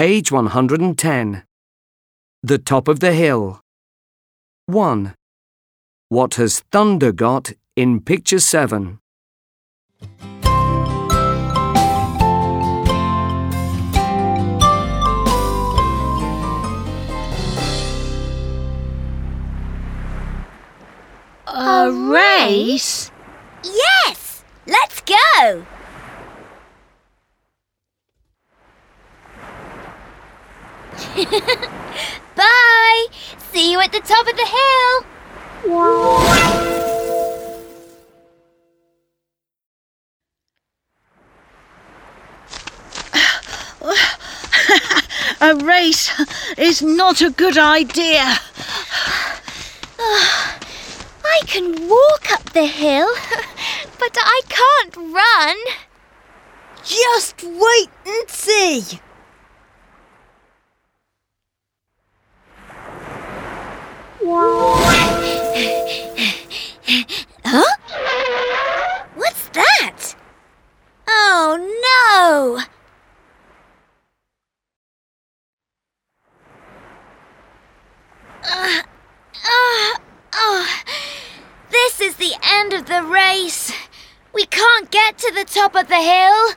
Page 110. The top of the hill. 1. What has Thunder got in picture 7? A race? Yes! Let's go! Bye! See you at the top of the hill! A race is not a good idea. I can walk up the hill, but I can't run. Just wait and see. Huh? What's that? Oh no! This is the end of the race. We can't get to the top of the hill.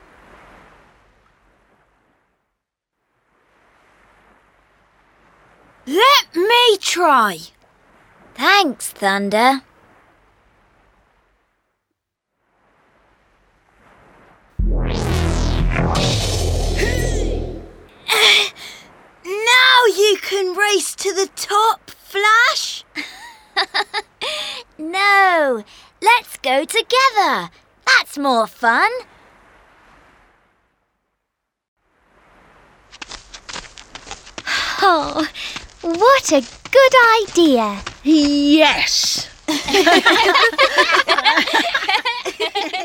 Let me try. Thanks, Thunder. Now you can race to the top, Flash. No, let's go together. That's more fun. Oh, what a good idea. Yes.